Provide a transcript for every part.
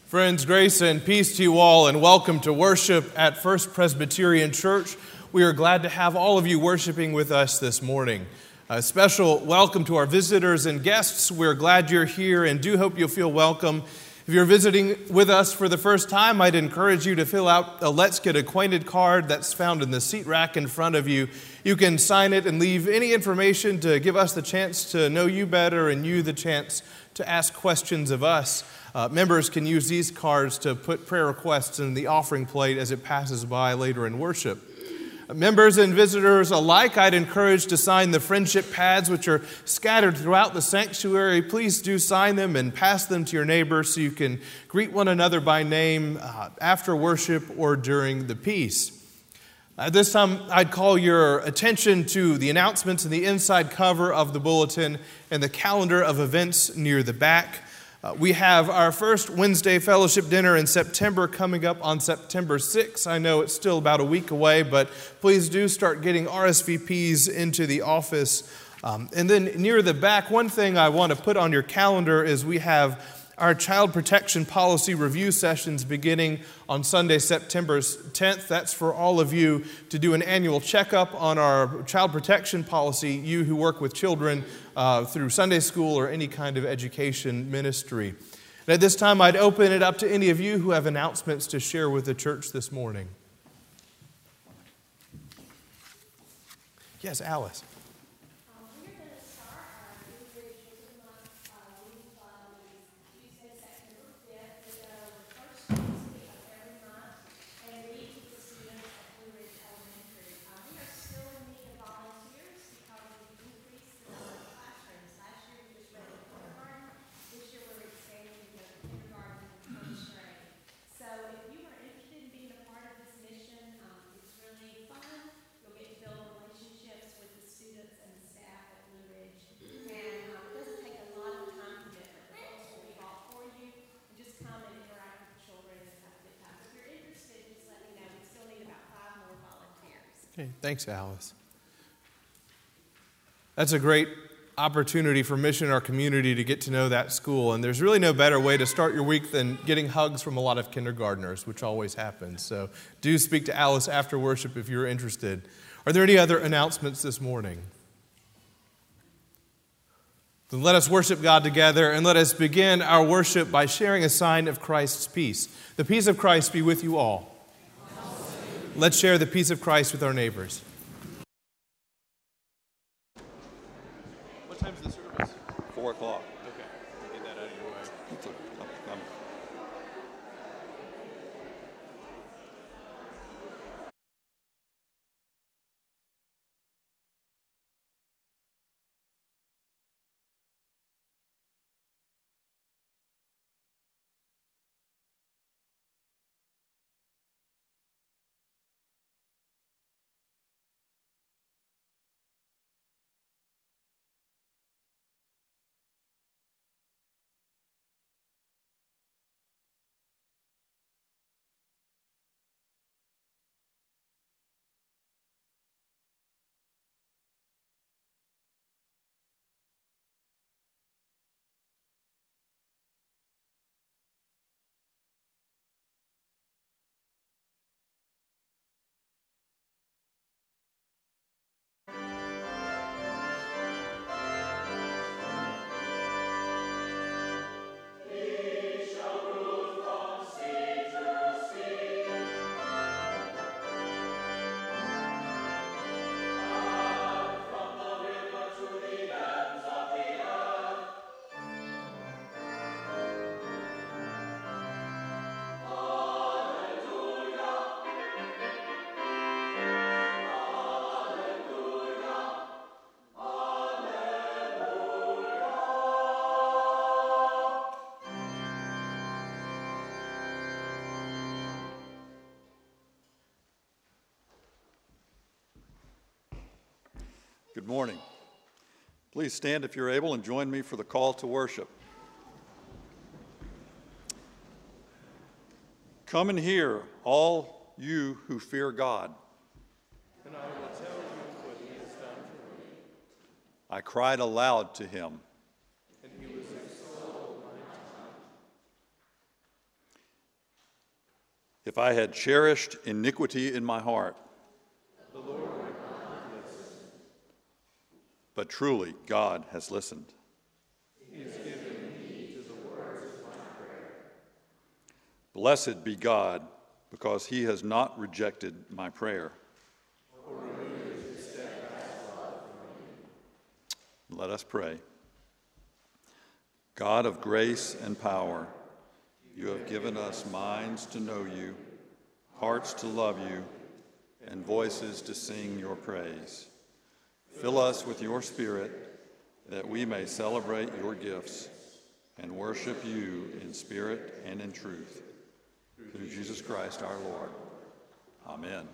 Friends, grace and peace to you all, and welcome to worship at First Presbyterian Church. We are glad to have all of you worshiping with us this morning. A special welcome to our visitors and guests. We're glad you're here and do hope you'll feel welcome. If you're visiting with us for the first time, I'd encourage you to fill out a Let's Get Acquainted card that's found in the seat rack in front of you. You can sign it and leave any information to give us the chance to know you better and you the chance to ask questions of us. Members can use these cards to put prayer requests in the offering plate as it passes by later in worship. Members and visitors alike, I'd encourage to sign the friendship pads which are scattered throughout the sanctuary. Please do sign them and pass them to your neighbors so you can greet one another by name after worship or during the peace. At this time, I'd call your attention to the announcements in the inside cover of the bulletin and the calendar of events near the back. We have our first Wednesday fellowship dinner in September coming up on September 6th. I know it's still about a week away, but please do start getting RSVPs into the office. And then near the back, one thing I want to put on your calendar is we have our child protection policy review sessions beginning on Sunday, September 10th. That's for all of you to do an annual checkup on our child protection policy, you who work with children through Sunday school or any kind of education ministry. And at this time, I'd open it up to any of you who have announcements to share with the church this morning. Yes, Alice. Okay, thanks, Alice. That's a great opportunity for Mission in our community to get to know that school. And there's really no better way to start your week than getting hugs from a lot of kindergartners, which always happens. So do speak to Alice after worship if you're interested. Are there any other announcements this morning? Then let us worship God together, and let us begin our worship by sharing a sign of Christ's peace. The peace of Christ be with you all. Let's share the peace of Christ with our neighbors. What time is the service? 4 o'clock. Okay, get that out of your way. Good morning. Please stand if you're able and join me for the call to worship. Come and hear, all you who fear God. And I will tell you what he has done for me. I cried aloud to him. And he was extolled my tongue. if I had cherished iniquity in my heart. The Lord would not listen. But truly, God has listened. He has given heed to the words of my prayer. Blessed be God, because he has not rejected my prayer. Or removed his steadfast love from me. Let us pray. God of grace and power, you have given us minds to know you, hearts to love you, and voices to sing your praise. Fill us with your Spirit, that we may celebrate your gifts and worship you in spirit and in truth. Through Jesus Christ our Lord. Amen.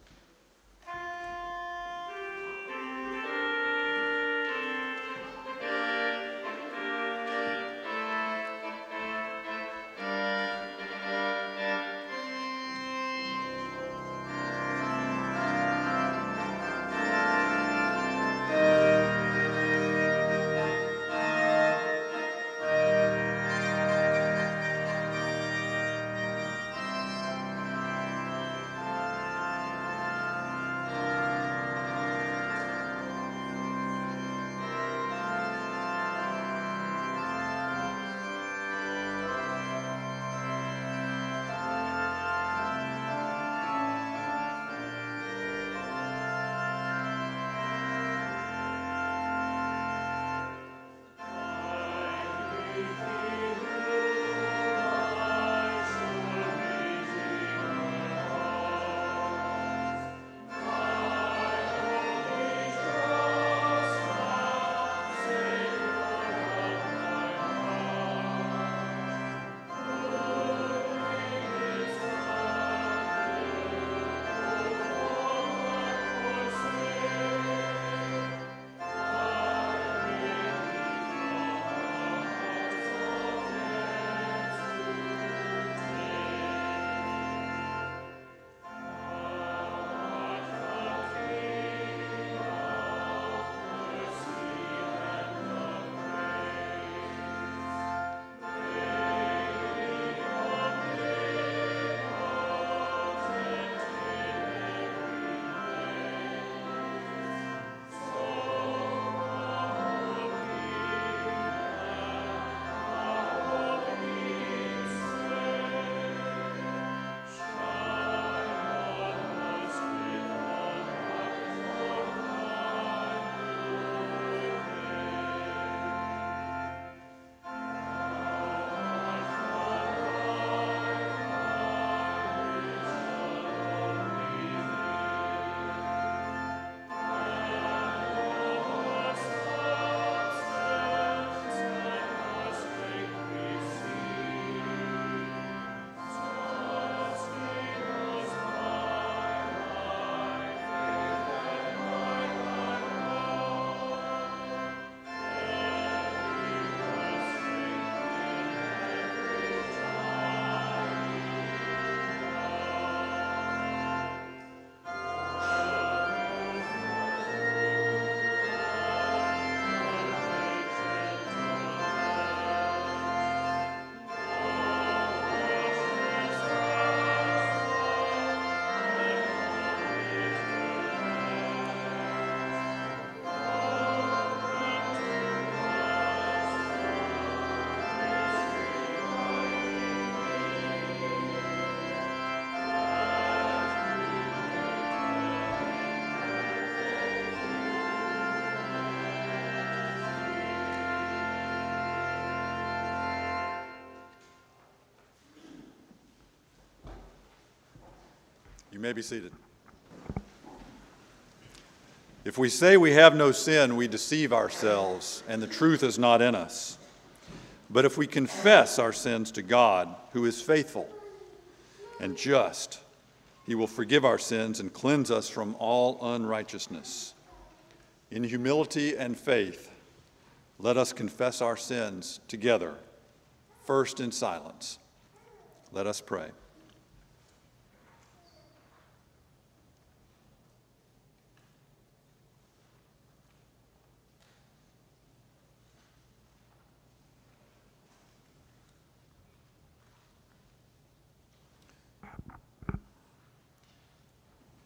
You may be seated. If we say we have no sin, we deceive ourselves, and the truth is not in us. But if we confess our sins to God, who is faithful and just, he will forgive our sins and cleanse us from all unrighteousness. In humility and faith, let us confess our sins together, first in silence. Let us pray.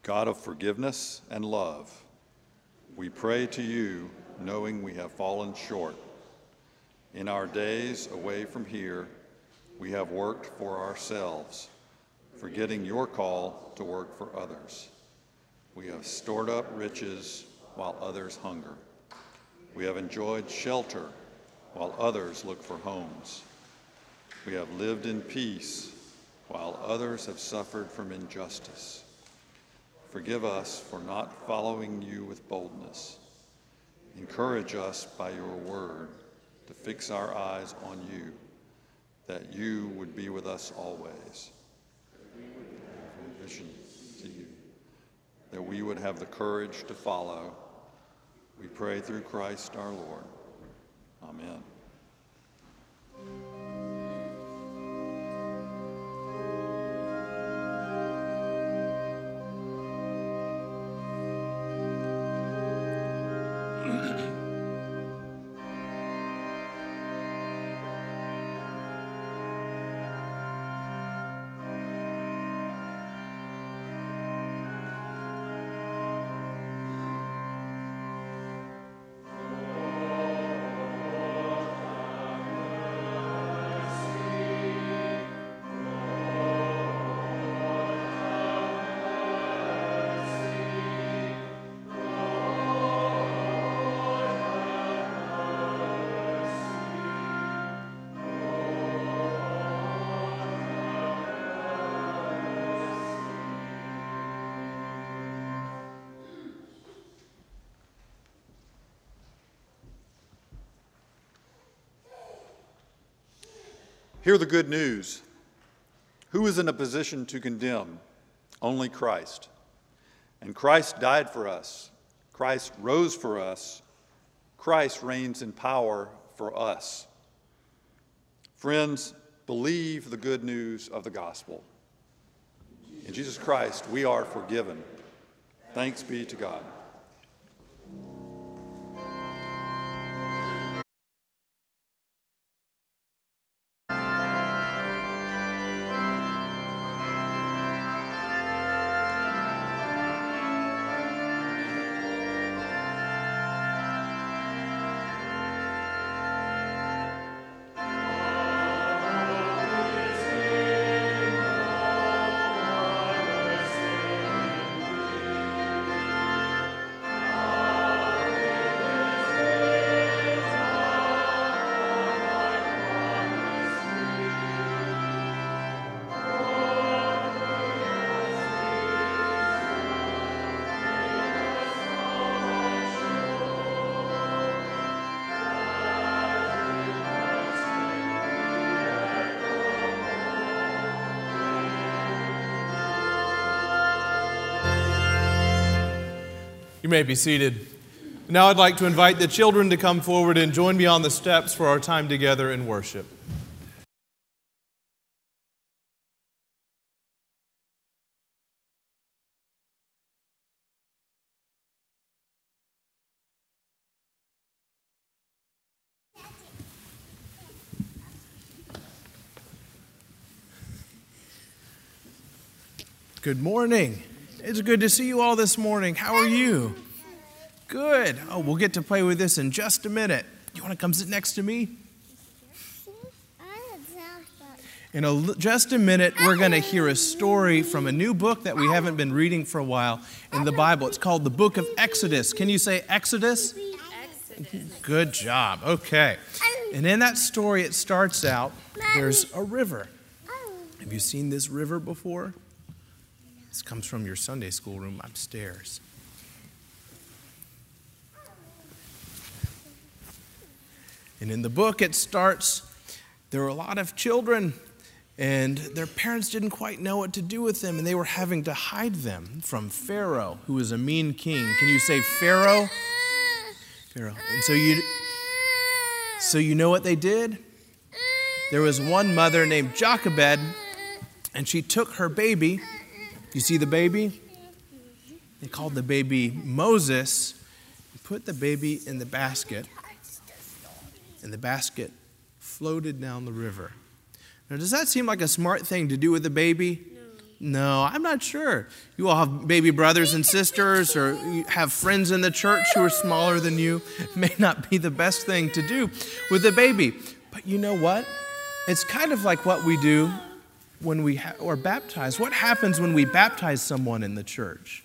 God of forgiveness and love, we pray to you, knowing we have fallen short. In our days away from here, we have worked for ourselves, forgetting your call to work for others. We have stored up riches while others hunger. We have enjoyed shelter while others look for homes. We have lived in peace while others have suffered from injustice. Forgive us for not following you with boldness. Encourage us by your word to fix our eyes on you, that you would be with us always. Vision to you, that we would have the courage to follow. We pray through Christ our Lord. Amen. Hear the good news. Who is in a position to condemn? Only Christ. And Christ died for us. Christ rose for us. Christ reigns in power for us. Friends, believe the good news of the gospel. In Jesus Christ, we are forgiven. Thanks be to God. You may be seated. Now I'd like to invite the children to come forward and join me on the steps for our time together in worship. Good morning. It's good to see you all this morning. How are you? Good. Oh, we'll get to play with this in just a minute. You want to come sit next to me? In just a minute, we're going to hear a story from a new book that we haven't been reading for a while in the Bible. It's called the Book of Exodus. Can you say Exodus? Exodus. Good job. Okay. And in that story, it starts out, there's a river. Have you seen this river before? This comes from your Sunday school room upstairs. And in the book, it starts, there were a lot of children, and their parents didn't quite know what to do with them, and they were having to hide them from Pharaoh, who was a mean king. Can you say Pharaoh? Pharaoh. And so you know what they did? There was one mother named Jochebed, and she took her baby. You see the baby? They called the baby Moses, and put the baby in the basket, and the basket floated down the river. Now, does that seem like a smart thing to do with a baby? No, I'm not sure. You all have baby brothers and sisters, or you have friends in the church who are smaller than you. It may not be the best thing to do with a baby. But you know what? It's kind of like what we do when we are baptized. What happens when we baptize someone in the church?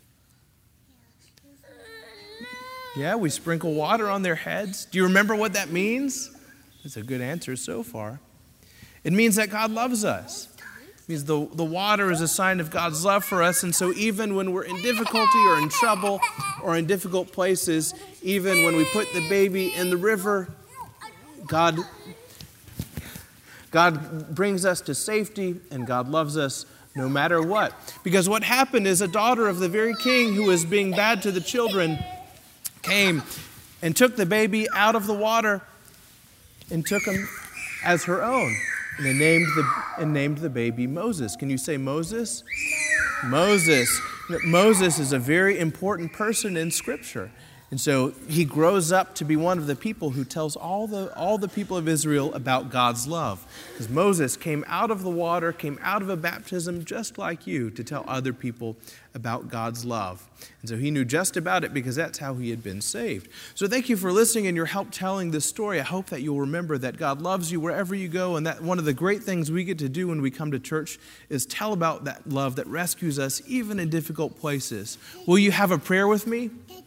Yeah, we sprinkle water on their heads. Do you remember what that means? That's a good answer so far. It means that God loves us. It means the water is a sign of God's love for us. And so even when we're in difficulty or in trouble or in difficult places, even when we put the baby in the river, God brings us to safety, and God loves us no matter what. Because what happened is a daughter of the very king who was being bad to the children came and took the baby out of the water and took him as her own. And they named the baby Moses. Can you say Moses? Moses. Moses is a very important person in Scripture. And so he grows up to be one of the people who tells all the people of Israel about God's love. Because Moses came out of the water, came out of a baptism just like you, to tell other people about God's love. And so he knew just about it because that's how he had been saved. So thank you for listening and your help telling this story. I hope that you'll remember that God loves you wherever you go, and that one of the great things we get to do when we come to church is tell about that love that rescues us even in difficult places. Will you have a prayer with me?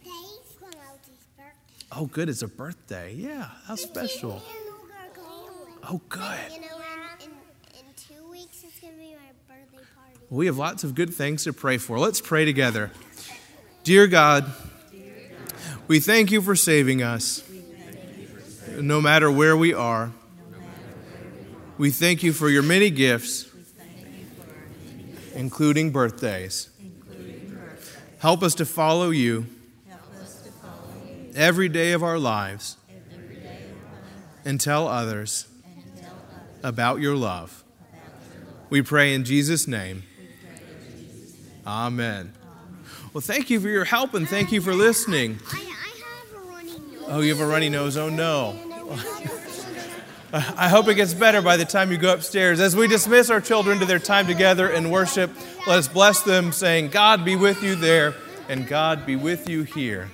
Oh, good. It's a birthday. Yeah, how special. Oh, good. You know, in 2 weeks, it's going to be my birthday party. We have lots of good things to pray for. Let's pray together. Dear God, we thank you for saving us, no matter where we are. We thank you for your many gifts, including birthdays. Help us to follow you every day of our lives and tell others about your love. We pray in Jesus' name. Amen. Well, thank you for your help and thank you for listening. I have a runny nose. Oh, you have a runny nose? Oh, no. I hope it gets better by the time you go upstairs. As we dismiss our children to their time together in worship, let us bless them, saying, God be with you there and God be with you here.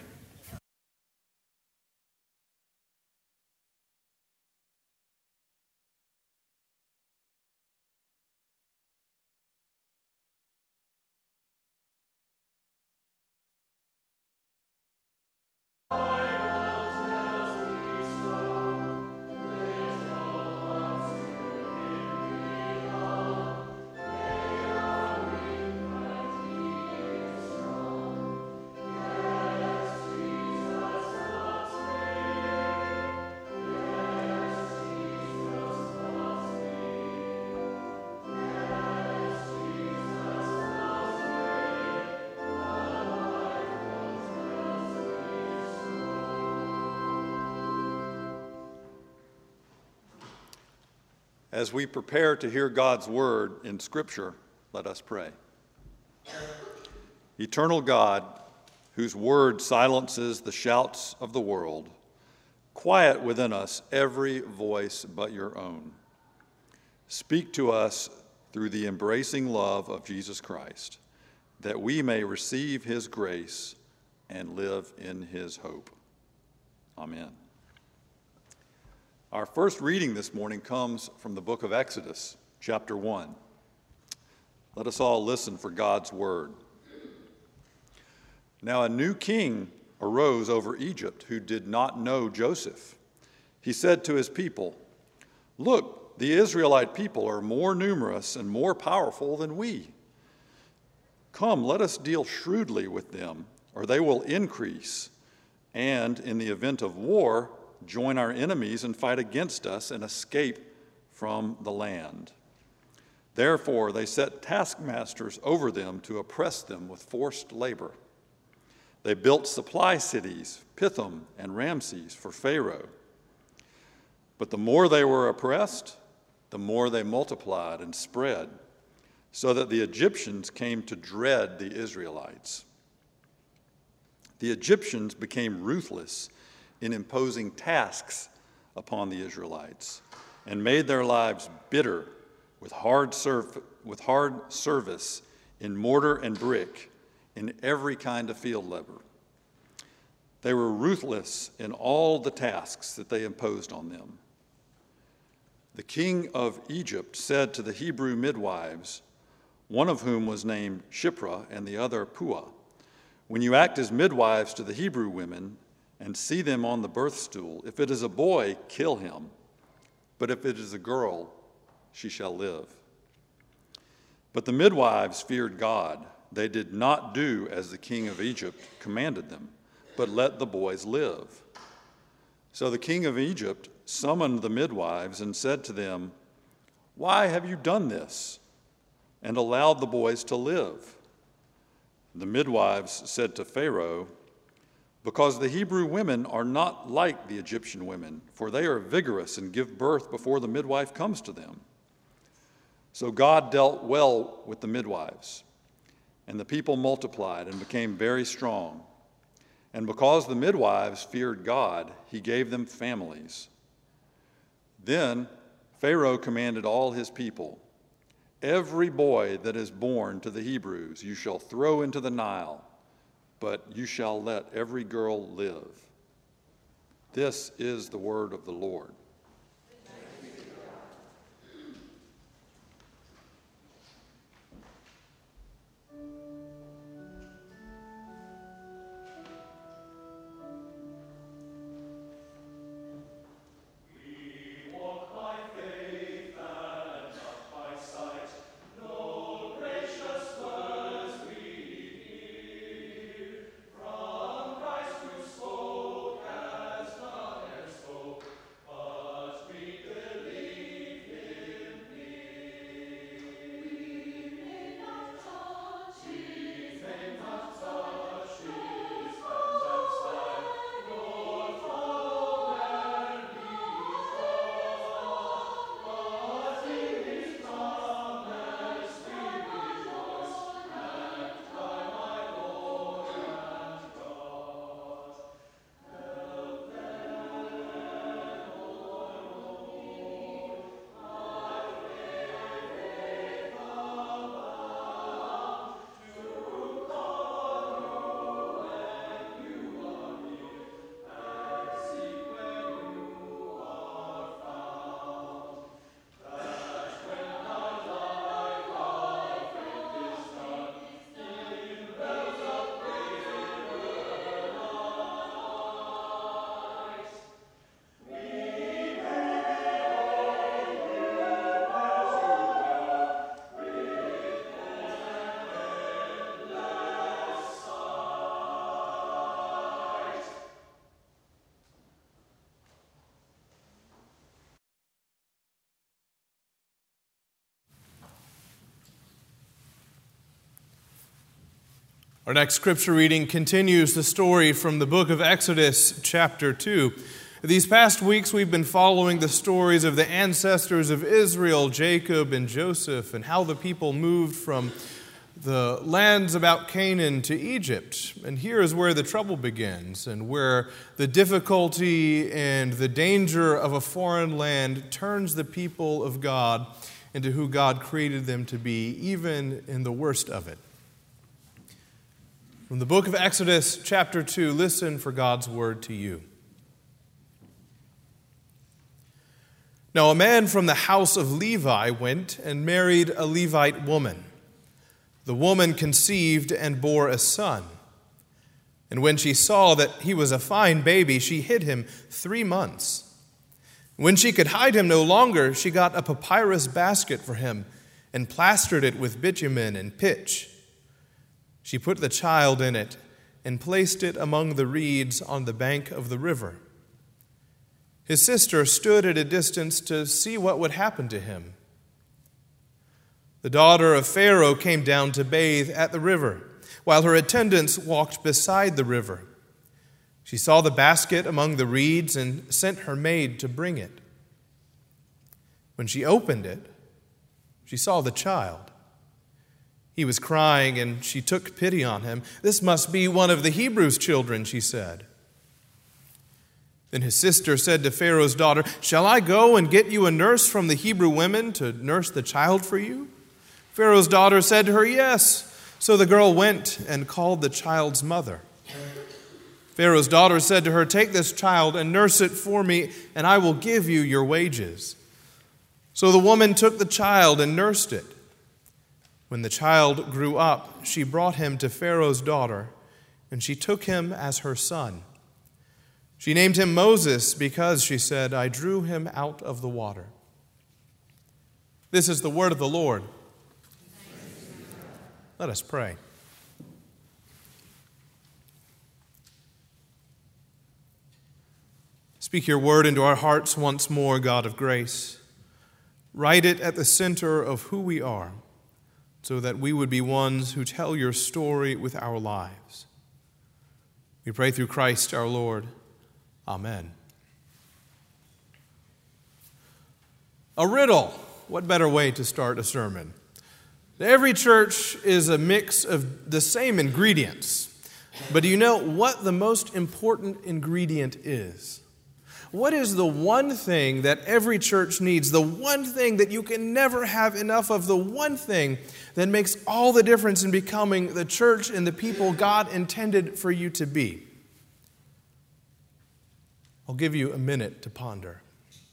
As we prepare to hear God's word in Scripture, let us pray. Eternal God, whose word silences the shouts of the world, quiet within us every voice but your own. Speak to us through the embracing love of Jesus Christ, that we may receive his grace and live in his hope. Amen. Our first reading this morning comes from the book of Exodus, chapter 1. Let us all listen for God's word. Now a new king arose over Egypt who did not know Joseph. He said to his people, "Look, the Israelite people are more numerous and more powerful than we. Come, let us deal shrewdly with them, or they will increase, and in the event of war, join our enemies and fight against us and escape from the land." Therefore, they set taskmasters over them to oppress them with forced labor. They built supply cities, Pithom and Ramses, for Pharaoh. But the more they were oppressed, the more they multiplied and spread, so that the Egyptians came to dread the Israelites. The Egyptians became ruthless in imposing tasks upon the Israelites and made their lives bitter with hard with hard service in mortar and brick, in every kind of field labor. They were ruthless in all the tasks that they imposed on them. The king of Egypt said to the Hebrew midwives, one of whom was named Shiphrah and the other Puah, "When you act as midwives to the Hebrew women and see them on the birth stool, if it is a boy, kill him, but if it is a girl, she shall live." But the midwives feared God. They did not do as the king of Egypt commanded them, but let the boys live. So the king of Egypt summoned the midwives and said to them, "Why have you done this and allowed the boys to live?" The midwives said to Pharaoh, "Because the Hebrew women are not like the Egyptian women, for they are vigorous and give birth before the midwife comes to them." So God dealt well with the midwives, and the people multiplied and became very strong. And because the midwives feared God, he gave them families. Then Pharaoh commanded all his people, "Every boy that is born to the Hebrews you shall throw into the Nile, but you shall let every girl live." This is the word of the Lord. Our next scripture reading continues the story from the book of Exodus, chapter 2. These past weeks, we've been following the stories of the ancestors of Israel, Jacob and Joseph, and how the people moved from the lands about Canaan to Egypt. And here is where the trouble begins, and where the difficulty and the danger of a foreign land turns the people of God into who God created them to be, even in the worst of it. From the book of Exodus, chapter 2, listen for God's word to you. Now a man from the house of Levi went and married a Levite woman. The woman conceived and bore a son. And when she saw that he was a fine baby, she hid him 3 months. When she could hide him no longer, she got a papyrus basket for him and plastered it with bitumen and pitch. She put the child in it and placed it among the reeds on the bank of the river. His sister stood at a distance to see what would happen to him. The daughter of Pharaoh came down to bathe at the river, while her attendants walked beside the river. She saw the basket among the reeds and sent her maid to bring it. When she opened it, she saw the child. He was crying, and she took pity on him. "This must be one of the Hebrews' children," she said. Then his sister said to Pharaoh's daughter, "Shall I go and get you a nurse from the Hebrew women to nurse the child for you?" Pharaoh's daughter said to her, "Yes." So the girl went and called the child's mother. Pharaoh's daughter said to her, "Take this child and nurse it for me, and I will give you your wages." So the woman took the child and nursed it. When the child grew up, she brought him to Pharaoh's daughter, and she took him as her son. She named him Moses because, she said, "I drew him out of the water." This is the word of the Lord. Let us pray. Speak your word into our hearts once more, God of grace. Write it at the center of who we are, so that we would be ones who tell your story with our lives. We pray through Christ our Lord. Amen. A riddle. What better way to start a sermon? Every church is a mix of the same ingredients. But do you know what the most important ingredient is? What is the one thing that every church needs? The one thing that you can never have enough of? The one thing that makes all the difference in becoming the church and the people God intended for you to be? I'll give you a minute to ponder.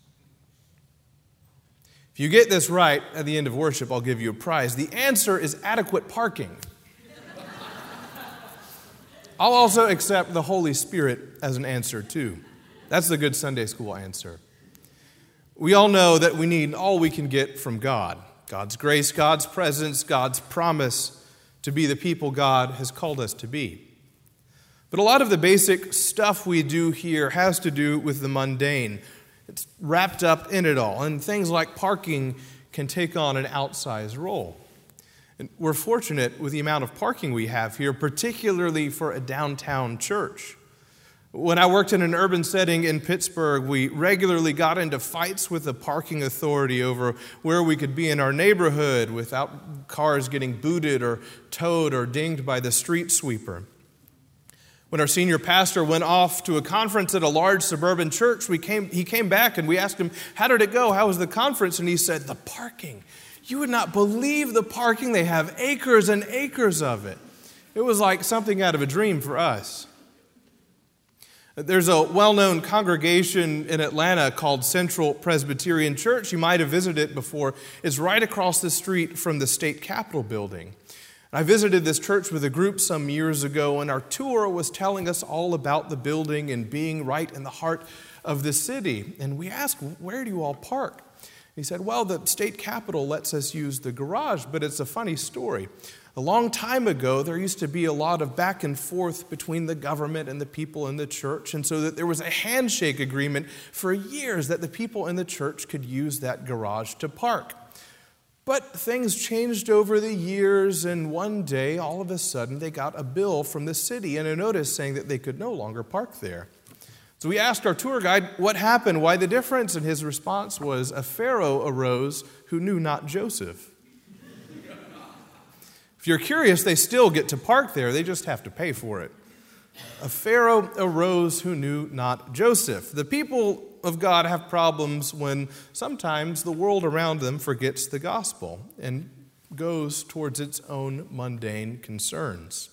If you get this right at the end of worship, I'll give you a prize. The answer is adequate parking. I'll also accept the Holy Spirit as an answer too. That's the good Sunday school answer. We all know that we need all we can get from God. God's grace, God's presence, God's promise to be the people God has called us to be. But a lot of the basic stuff we do here has to do with the mundane. It's wrapped up in it all, and things like parking can take on an outsized role. And we're fortunate with the amount of parking we have here, particularly for a downtown church. When I worked in an urban setting in Pittsburgh, we regularly got into fights with the parking authority over where we could be in our neighborhood without cars getting booted or towed or dinged by the street sweeper. When our senior pastor went off to a conference at a large suburban church, he came back and we asked him, "How did it go? How was the conference?" And he said, "The parking. You would not believe the parking. They have acres and acres of it." It was like something out of a dream for us. There's a well-known congregation in Atlanta called Central Presbyterian Church. You might have visited it before. It's right across the street from the state capitol building. I visited this church with a group some years ago, and our tour was telling us all about the building and being right in the heart of the city. And we asked, "Where do you all park?" He said, "Well, the state capitol lets us use the garage, but it's a funny story. A long time ago, there used to be a lot of back and forth between the government and the people in the church, and so that there was a handshake agreement for years that the people in the church could use that garage to park. But things changed over the years, and one day, all of a sudden, they got a bill from the city and a notice saying that they could no longer park there. So we asked our tour guide what happened, why the difference, and his response was, "A Pharaoh arose who knew not Joseph." If you're curious, they still get to park there, they just have to pay for it. A Pharaoh arose who knew not Joseph. The people of God have problems when sometimes the world around them forgets the gospel and goes towards its own mundane concerns.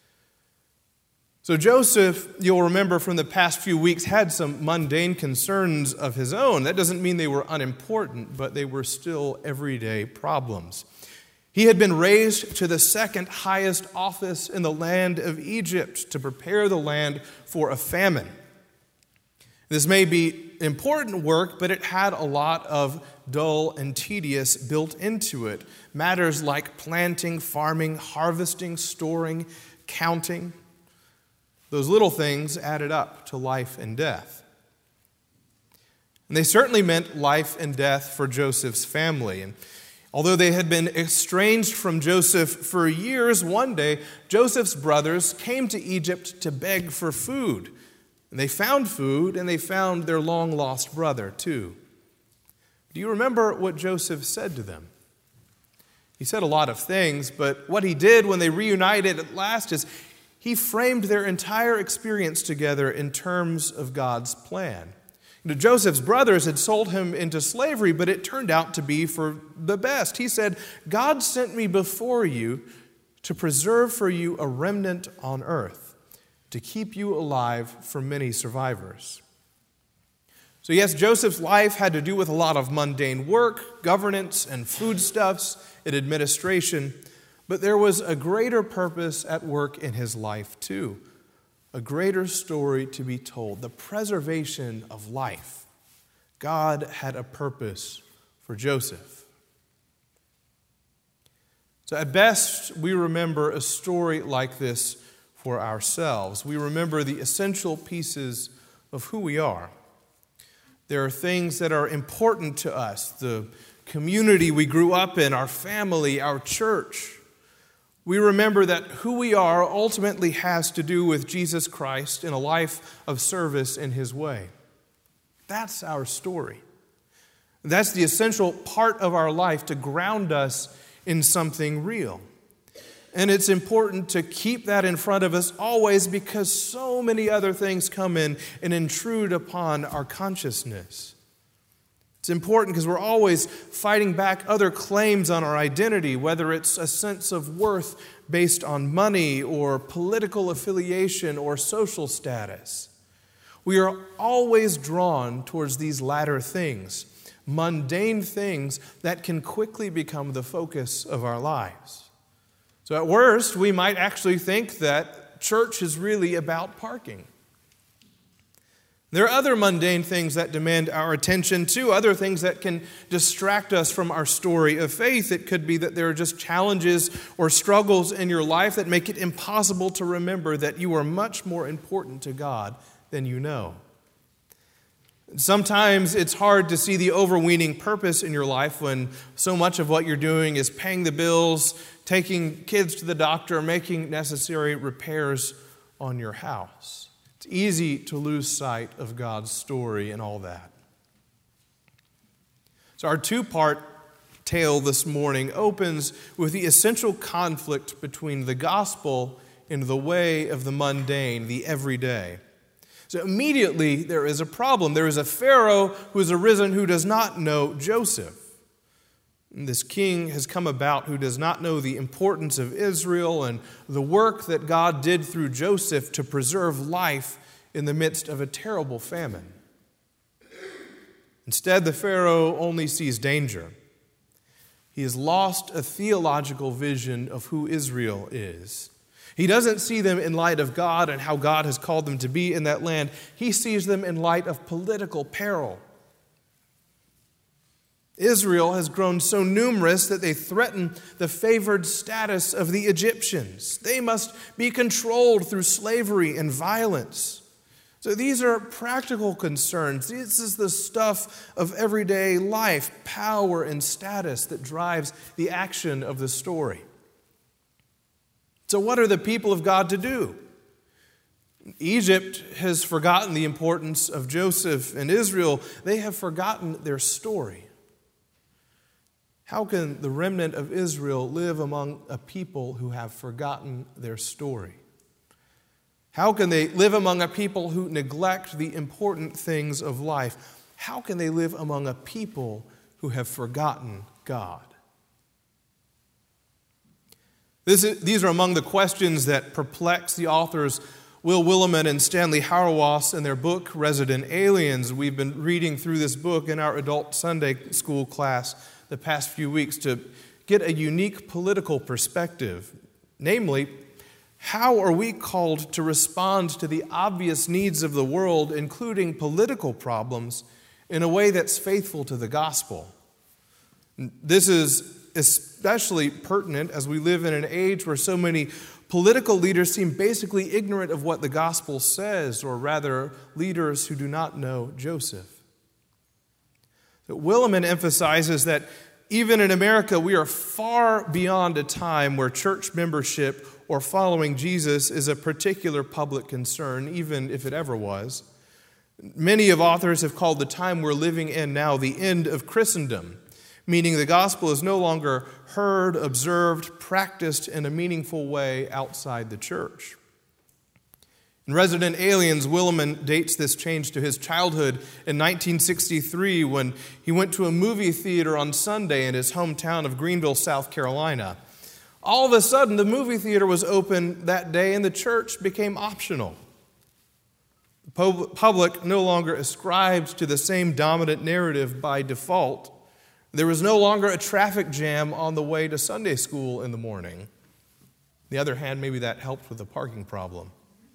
So Joseph, you'll remember from the past few weeks, had some mundane concerns of his own. That doesn't mean they were unimportant, but they were still everyday problems. He had been raised to the second highest office in the land of Egypt to prepare the land for a famine. This may be important work, but it had a lot of dull and tedious built into it. Matters like planting, farming, harvesting, storing, counting. Those little things added up to life and death. And they certainly meant life and death for Joseph's family. And although they had been estranged from Joseph for years, one day Joseph's brothers came to Egypt to beg for food. And they found food, and they found their long-lost brother, too. Do you remember what Joseph said to them? He said a lot of things, but what he did when they reunited at last is he framed their entire experience together in terms of God's plan. Joseph's brothers had sold him into slavery, but it turned out to be for the best. He said, "God sent me before you to preserve for you a remnant on earth, to keep you alive from many survivors." So yes, Joseph's life had to do with a lot of mundane work, governance, and foodstuffs and administration, but there was a greater purpose at work in his life too. A greater story to be told, the preservation of life. God had a purpose for Joseph. So at best, we remember a story like this for ourselves. We remember the essential pieces of who we are. There are things that are important to us, the community we grew up in, our family, our church. We remember that who we are ultimately has to do with Jesus Christ in a life of service in His way. That's our story. That's the essential part of our life to ground us in something real. And it's important to keep that in front of us always because so many other things come in and intrude upon our consciousness. It's important because we're always fighting back other claims on our identity, whether it's a sense of worth based on money or political affiliation or social status. We are always drawn towards these latter things, mundane things that can quickly become the focus of our lives. So at worst, we might actually think that church is really about parking. There are other mundane things that demand our attention too, other things that can distract us from our story of faith. It could be that there are just challenges or struggles in your life that make it impossible to remember that you are much more important to God than you know. Sometimes it's hard to see the overweening purpose in your life when so much of what you're doing is paying the bills, taking kids to the doctor, making necessary repairs on your house. It's easy to lose sight of God's story and all that. So our two-part tale this morning opens with the essential conflict between the gospel and the way of the mundane, the everyday. So immediately there is a problem. There is a Pharaoh who has arisen who does not know Joseph. And this king has come about who does not know the importance of Israel and the work that God did through Joseph to preserve life in the midst of a terrible famine. Instead, the Pharaoh only sees danger. He has lost a theological vision of who Israel is. He doesn't see them in light of God and how God has called them to be in that land. He sees them in light of political peril. Israel has grown so numerous that they threaten the favored status of the Egyptians. They must be controlled through slavery and violence. So these are practical concerns. This is the stuff of everyday life, power and status that drives the action of the story. So what are the people of God to do? Egypt has forgotten the importance of Joseph, and Israel, they have forgotten their story. How can the remnant of Israel live among a people who have forgotten their story? How can they live among a people who neglect the important things of life? How can they live among a people who have forgotten God? These are among the questions that perplex the authors Will Willimon and Stanley Hauerwas in their book, Resident Aliens. We've been reading through this book in our adult Sunday school class the past few weeks to get a unique political perspective. Namely, how are we called to respond to the obvious needs of the world, including political problems, in a way that's faithful to the gospel? This is especially pertinent as we live in an age where so many political leaders seem basically ignorant of what the gospel says, or rather, leaders who do not know Joseph. Willimon emphasizes that even in America, we are far beyond a time where church membership or following Jesus is a particular public concern, even if it ever was. Many of authors have called the time we're living in now the end of Christendom, meaning the gospel is no longer heard, observed, practiced in a meaningful way outside the church. In Resident Aliens, Willimon dates this change to his childhood in 1963 when he went to a movie theater on Sunday in his hometown of Greenville, South Carolina. All of a sudden, the movie theater was open that day and the church became optional. The public no longer ascribed to the same dominant narrative by default. There was no longer a traffic jam on the way to Sunday school in the morning. On the other hand, maybe that helped with the parking problem.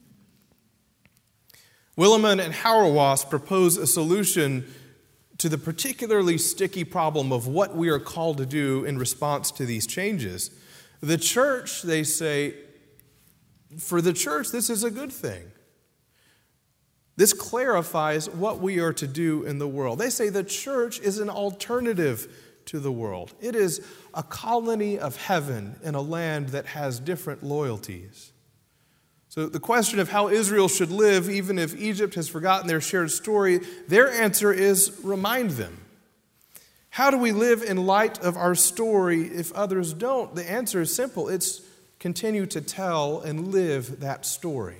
Willimon and Hauerwas propose a solution to the particularly sticky problem of what we are called to do in response to these changes. The church, they say, for the church, this is a good thing. This clarifies what we are to do in the world. They say the church is an alternative to the world. It is a colony of heaven in a land that has different loyalties. So the question of how Israel should live, even if Egypt has forgotten their shared story, their answer is remind them. How do we live in light of our story if others don't? The answer is simple. It's continue to tell and live that story.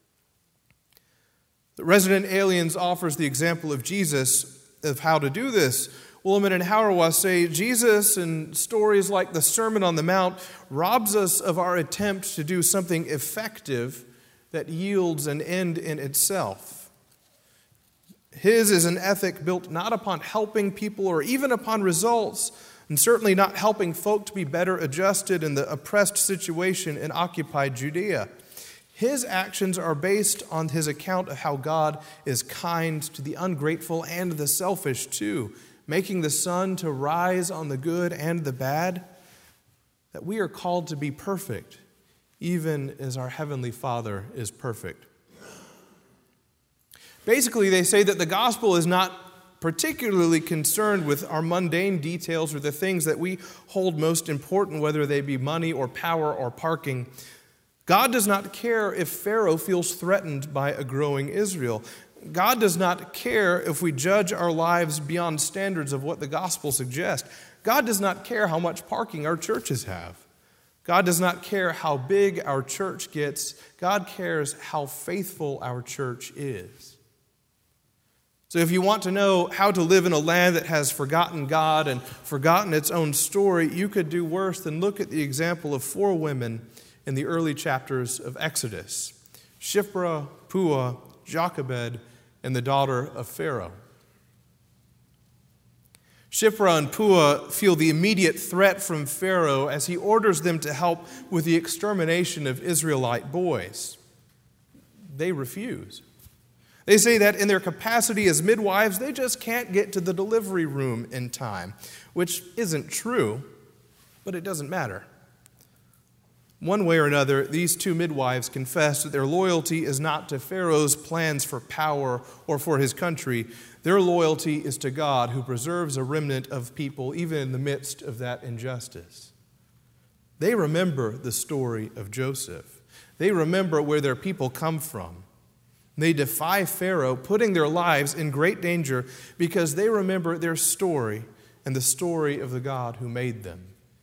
The Resident Aliens offers the example of Jesus of how to do this. Willimon and Hauerwas say Jesus and stories like the Sermon on the Mount robs us of our attempt to do something effective that yields an end in itself. His is an ethic built not upon helping people or even upon results, and certainly not helping folk to be better adjusted in the oppressed situation in occupied Judea. His actions are based on his account of how God is kind to the ungrateful and the selfish too, making the sun to rise on the good and the bad, that we are called to be perfect, even as our Heavenly Father is perfect. Basically, they say that the gospel is not particularly concerned with our mundane details or the things that we hold most important, whether they be money or power or parking. God does not care if Pharaoh feels threatened by a growing Israel. God does not care if we judge our lives beyond standards of what the gospel suggests. God does not care how much parking our churches have. God does not care how big our church gets. God cares how faithful our church is. So if you want to know how to live in a land that has forgotten God and forgotten its own story, you could do worse than look at the example of 4 women in the early chapters of Exodus: Shiphrah, Puah, Jochebed, and the daughter of Pharaoh. Shiphrah and Puah feel the immediate threat from Pharaoh as he orders them to help with the extermination of Israelite boys. They refuse. They say that in their capacity as midwives, they just can't get to the delivery room in time, which isn't true, but it doesn't matter. One way or another, these 2 midwives confess that their loyalty is not to Pharaoh's plans for power or for his country. Their loyalty is to God, who preserves a remnant of people even in the midst of that injustice. They remember the story of Joseph. They remember where their people come from. They defy Pharaoh, putting their lives in great danger because they remember their story and the story of the God who made them.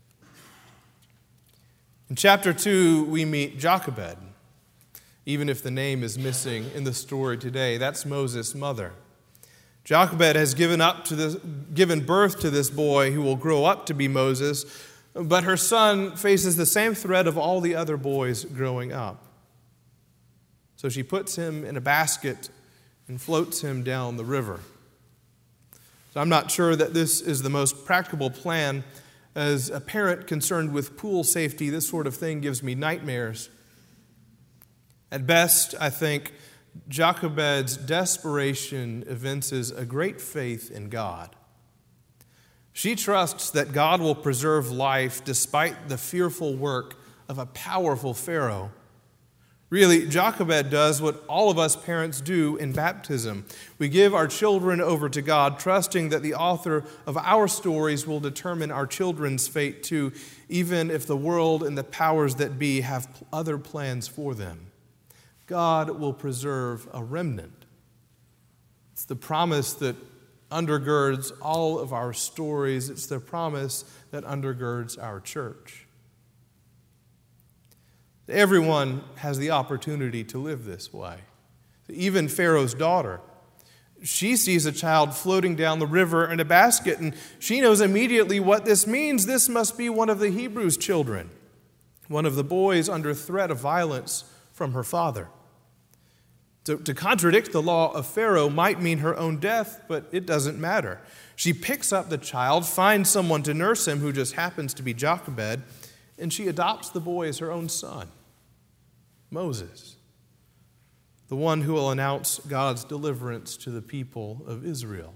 In chapter 2, we meet Jochebed, even if the name is missing in the story today. That's Moses' mother. Jochebed has given birth to this boy who will grow up to be Moses, but her son faces the same threat of all the other boys growing up. So she puts him in a basket and floats him down the river. So I'm not sure that this is the most practicable plan. As a parent concerned with pool safety, this sort of thing gives me nightmares. At best, I think Jochebed's desperation evinces a great faith in God. She trusts that God will preserve life despite the fearful work of a powerful Pharaoh. Really, Jochebed does what all of us parents do in baptism. We give our children over to God, trusting that the author of our stories will determine our children's fate too, even if the world and the powers that be have other plans for them. God will preserve a remnant. It's the promise that undergirds all of our stories. It's the promise that undergirds our church. Everyone has the opportunity to live this way. Even Pharaoh's daughter. She sees a child floating down the river in a basket, and she knows immediately what this means. This must be one of the Hebrews' children, one of the boys under threat of violence from her father. To contradict the law of Pharaoh might mean her own death, but it doesn't matter. She picks up the child, finds someone to nurse him who just happens to be Jochebed, and she adopts the boy as her own son, Moses, the one who will announce God's deliverance to the people of Israel.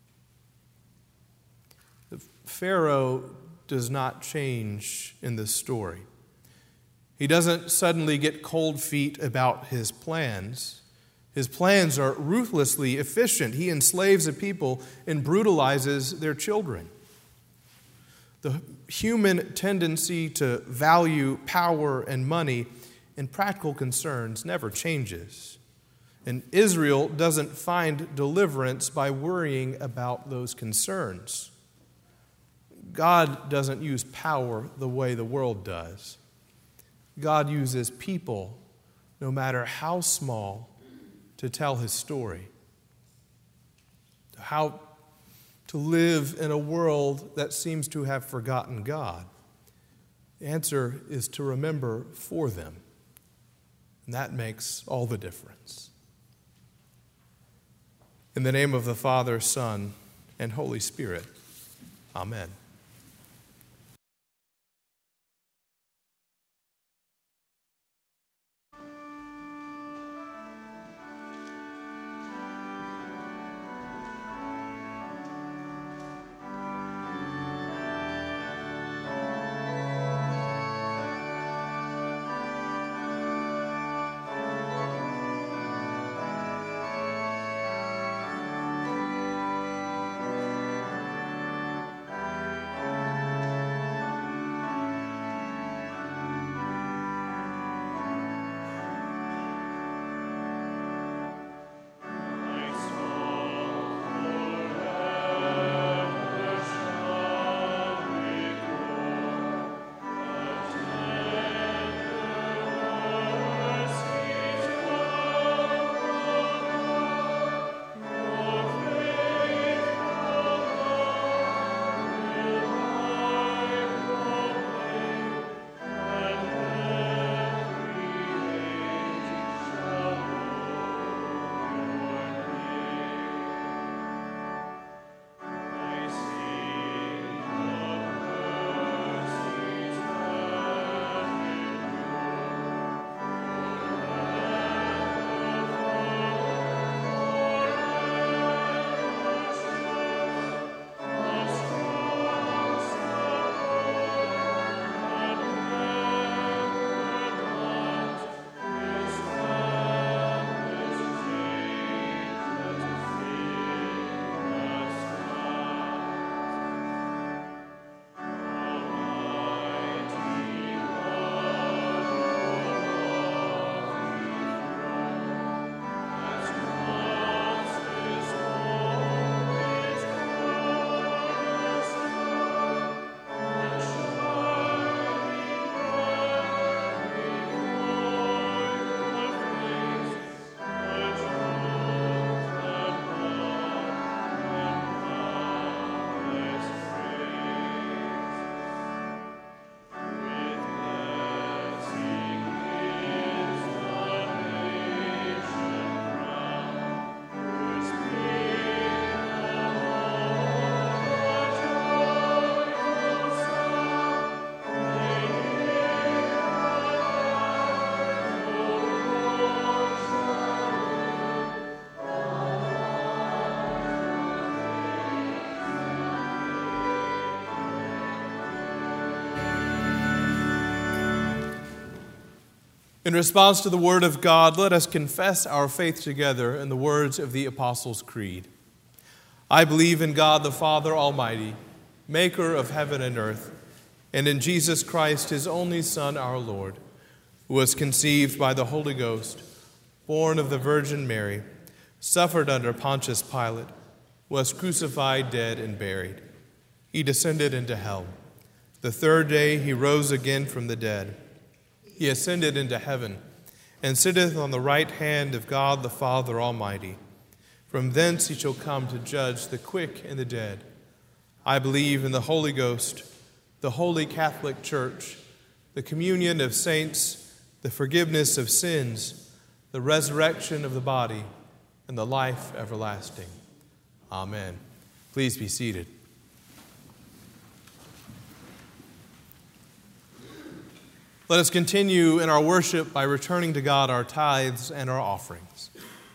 Pharaoh does not change in this story. He doesn't suddenly get cold feet about his plans. His plans are ruthlessly efficient. He enslaves a people and brutalizes their children. The human tendency to value power and money and practical concerns never changes. And Israel doesn't find deliverance by worrying about those concerns. God doesn't use power the way the world does. God uses people, no matter how small, to tell his story. How to live in a world that seems to have forgotten God. The answer is to remember for them. And that makes all the difference. In the name of the Father, Son, and Holy Spirit. Amen. In response to the Word of God, let us confess our faith together in the words of the Apostles' Creed. I believe in God the Father Almighty, maker of heaven and earth, and in Jesus Christ, his only Son, our Lord, who was conceived by the Holy Ghost, born of the Virgin Mary, suffered under Pontius Pilate, was crucified, dead, and buried. He descended into hell. The third day he rose again from the dead. He ascended into heaven and sitteth on the right hand of God the Father Almighty. From thence he shall come to judge the quick and the dead. I believe in the Holy Ghost, the holy Catholic Church, the communion of saints, the forgiveness of sins, the resurrection of the body, and the life everlasting. Amen. Please be seated. Let us continue in our worship by returning to God our tithes and our offerings.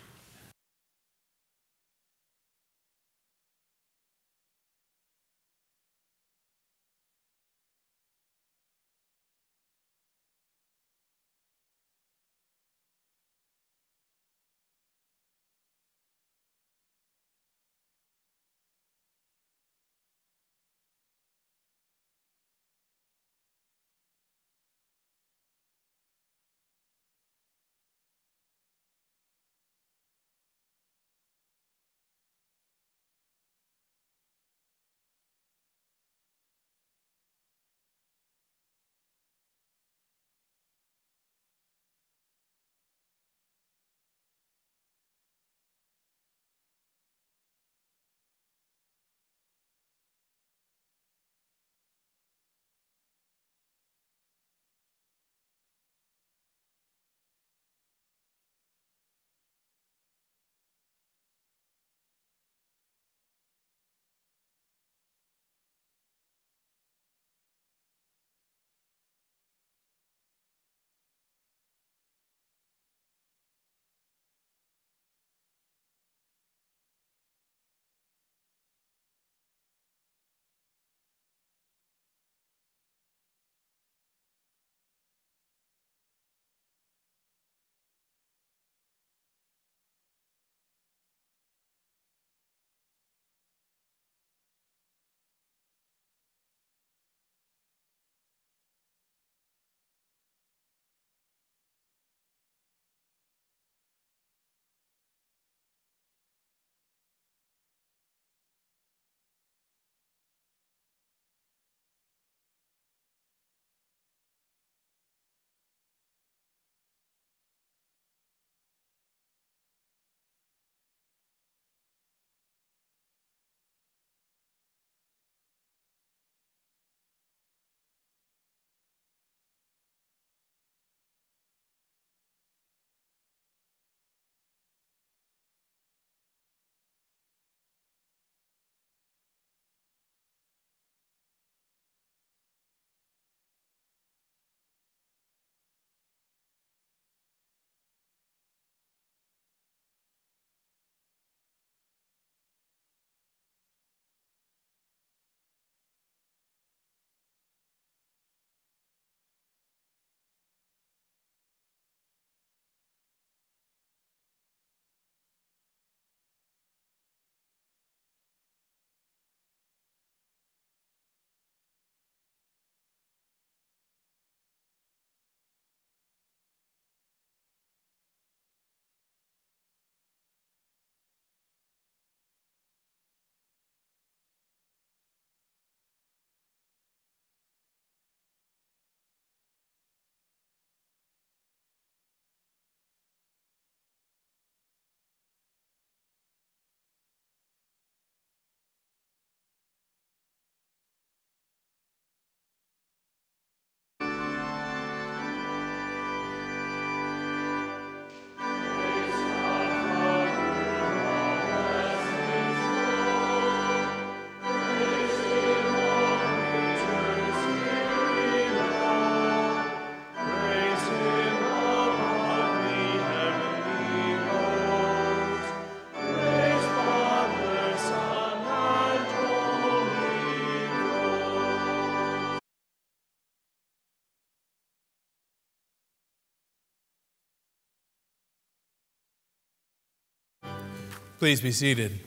Please be seated.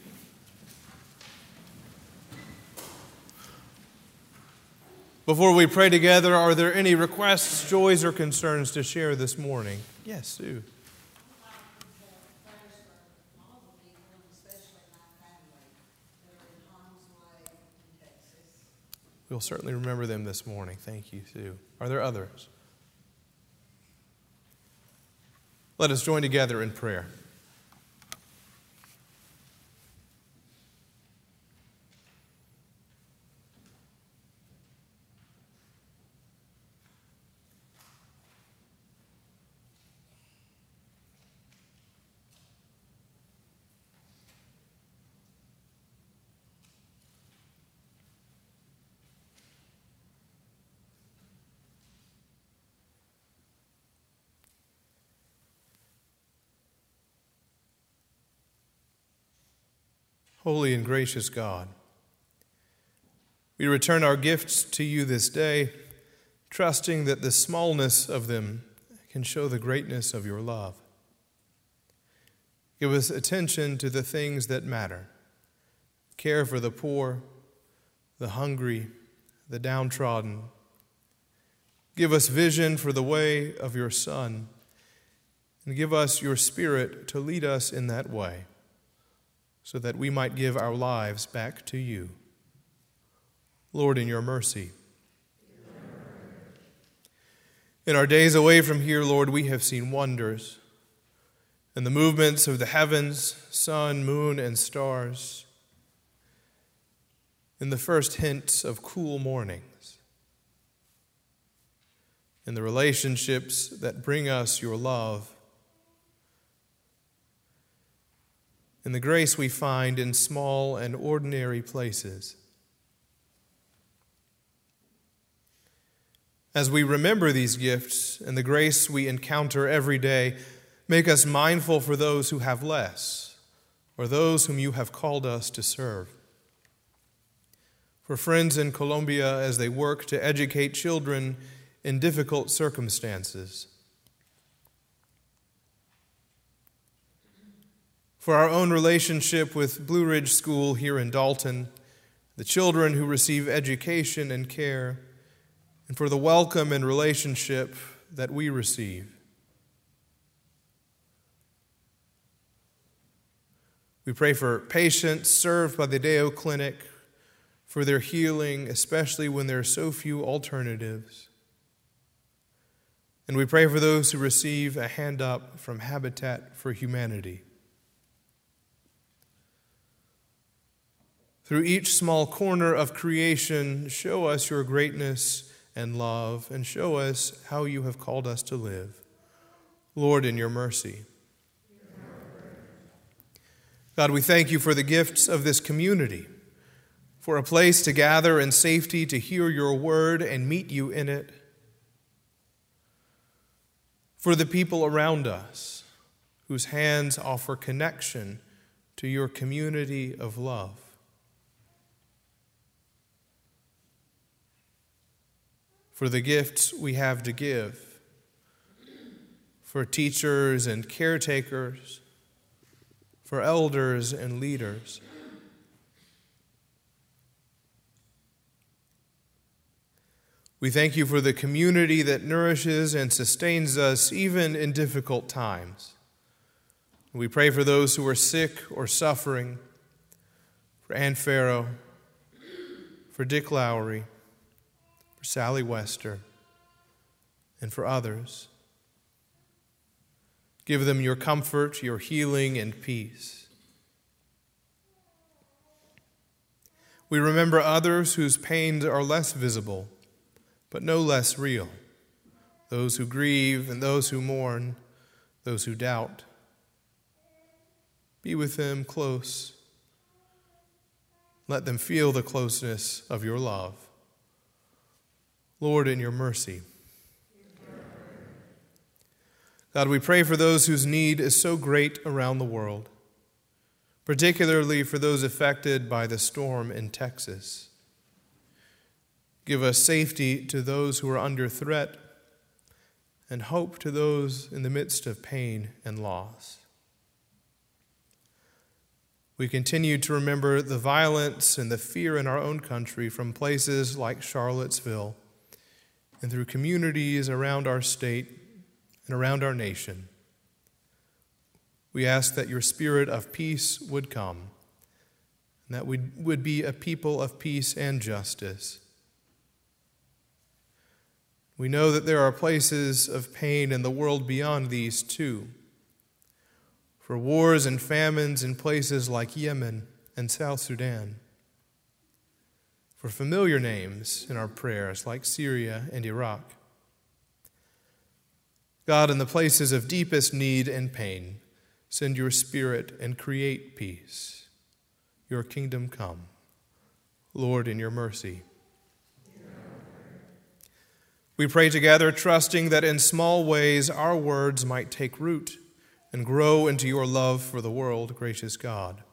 Before we pray together, are there any requests, joys, or concerns to share this morning? Yes, Sue. We'll certainly remember them this morning. Thank you, Sue. Are there others? Let us join together in prayer. Holy and gracious God, we return our gifts to you this day, trusting that the smallness of them can show the greatness of your love. Give us attention to the things that matter. Care for the poor, the hungry, the downtrodden. Give us vision for the way of your Son, and give us your Spirit to lead us in that way, so that we might give our lives back to you. Lord, in your mercy. In our days away from here, Lord, we have seen wonders in the movements of the heavens, sun, moon, and stars, in the first hints of cool mornings, in the relationships that bring us your love, in the grace we find in small and ordinary places. As we remember these gifts and the grace we encounter every day, make us mindful for those who have less, or those whom you have called us to serve. For friends in Colombia as they work to educate children in difficult circumstances. For our own relationship with Blue Ridge School here in Dalton, the children who receive education and care, and for the welcome and relationship that we receive. We pray for patients served by the Deo Clinic, for their healing, especially when there are so few alternatives. And we pray for those who receive a hand up from Habitat for Humanity. Through each small corner of creation, show us your greatness and love, and show us how you have called us to live. Lord, in your mercy. God, we thank you for the gifts of this community, for a place to gather in safety to hear your word and meet you in it, for the people around us whose hands offer connection to your community of love. For the gifts we have to give, for teachers and caretakers, for elders and leaders. We thank you for the community that nourishes and sustains us even in difficult times. We pray for those who are sick or suffering, for Ann Farrow, for Dick Lowry, for Sally Wester, and for others. Give them your comfort, your healing, and peace. We remember others whose pains are less visible, but no less real. Those who grieve and those who mourn, those who doubt. Be with them close. Let them feel the closeness of your love. Lord, in your mercy. God, we pray for those whose need is so great around the world, particularly for those affected by the storm in Texas. Give us safety to those who are under threat and hope to those in the midst of pain and loss. We continue to remember the violence and the fear in our own country from places like Charlottesville and through communities around our state and around our nation. We ask that your spirit of peace would come, and that we would be a people of peace and justice. We know that there are places of pain in the world beyond these too, for wars and famines in places like Yemen and South Sudan, for familiar names in our prayers like Syria and Iraq. God, in the places of deepest need and pain, send your Spirit and create peace. Your kingdom come. Lord, in your mercy. We pray together, trusting that in small ways our words might take root and grow into your love for the world, gracious God.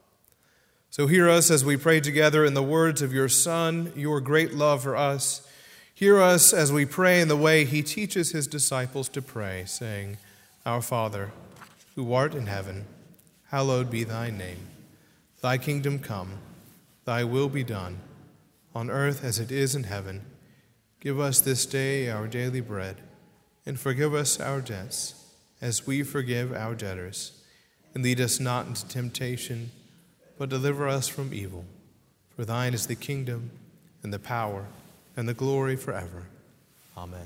So hear us as we pray together in the words of your Son, your great love for us. Hear us as we pray in the way he teaches his disciples to pray, saying, Our Father, who art in heaven, hallowed be thy name. Thy kingdom come, thy will be done, on earth as it is in heaven. Give us this day our daily bread, and forgive us our debts, as we forgive our debtors. And lead us not into temptation, but deliver us from evil. For thine is the kingdom, and the power, and the glory forever. Amen.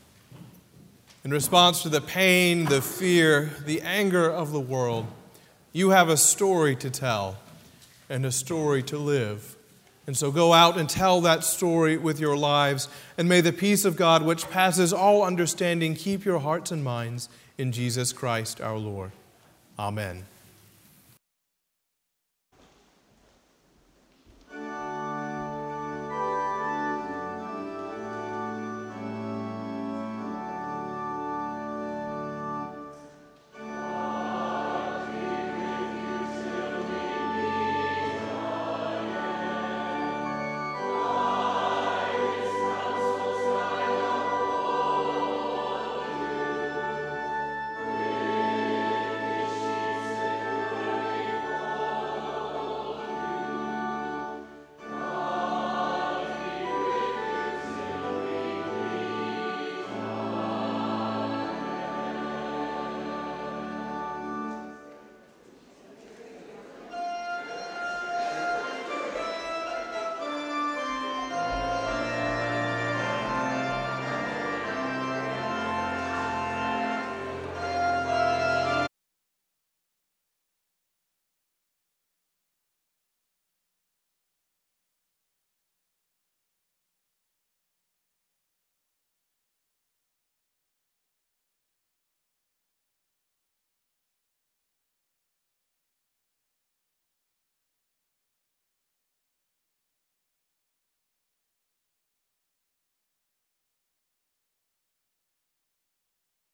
In response to the pain, the fear, the anger of the world, You have a story to tell and a story to live. And so go out and tell that story with your lives, and may the peace of God, which passes all understanding, keep your hearts and minds in Jesus Christ our Lord. Amen.